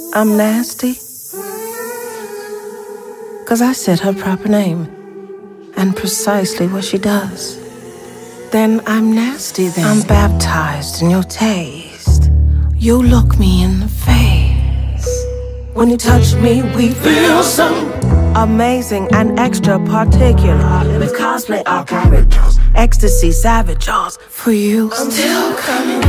I'm nasty? 'Cause I said her proper name and precisely what she does. Then I'm nasty then. I'm baptized in your taste. You look me in the face. When you touch me, we feel so amazing and extra particular. With cosplay our characters, ecstasy, savage jaws for you. Still coming.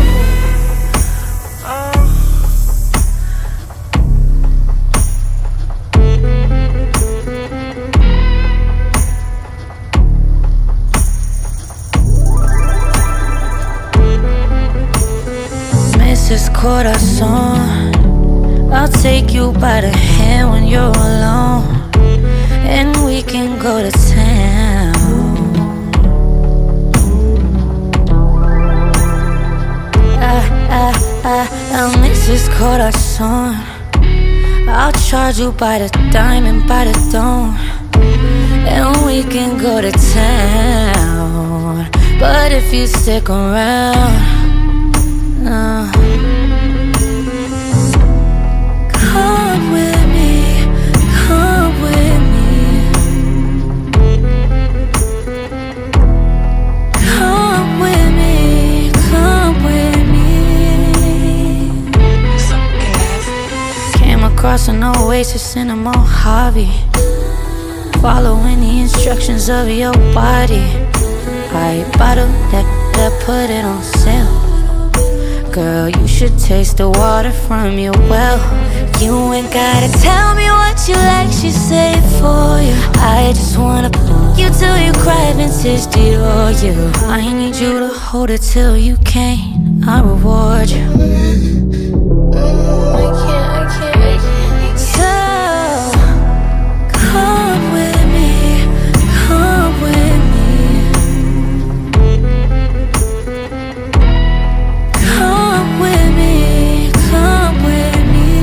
Mrs. Corazon, I'll take you by the hand when you're alone, and we can go to town. Mrs. Corazon, I'll charge you by the dime and by the dome, and we can go to town. But if you stick around, come with me, come with me. Come with me, come with me. Came across an oasis in a Mojave, following the instructions of your body. I bottled that, put it on sale. Girl, you should taste the water from your well. You ain't gotta tell me what you like, she say it for you. I just wanna you till you cry, vintage Dior you. I need you to hold it till you can't, I reward you. I can't. So, come with me, come with me. Come with me, come with me.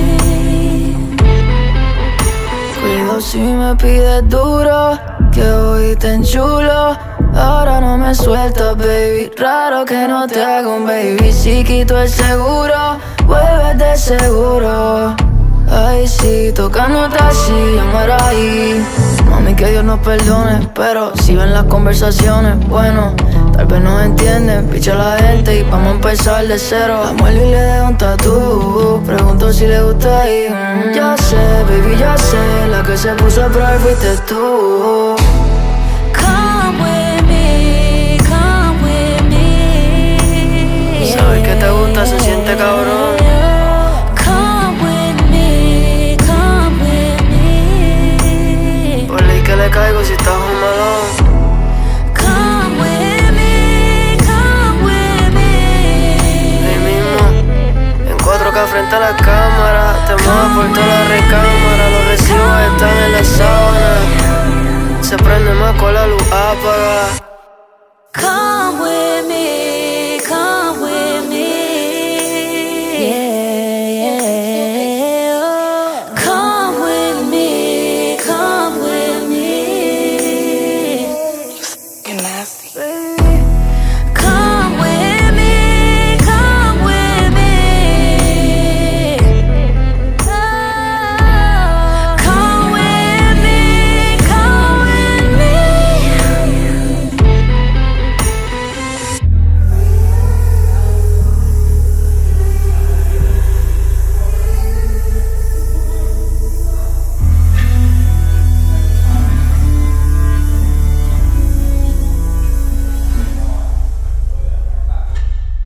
Cuido si me pides duro, que hoy te enchulo. Ahora no me sueltas, baby. Raro que no te haga un baby. Si quito el seguro, vuelves de seguro. Ay, sí, tocándote así, llamar ahí. Mami, que Dios nos perdone, pero si ven las conversaciones, bueno, tal vez no entienden. Picha a la gente y vamos a empezar de cero. A Molly le dejo un tatú, pregunto si le gusta ahí. Ya sé, baby, ya sé, la que se puso a prueba fuiste tú. Come with me, come with me. Saber que te gusta se siente cabrón. Come with me, come with me. Por ley que le caigo si estás un malón. Come with me, come with me. Ahí mismo, en 4K frente a la cámara, te muevo por toda la recámara.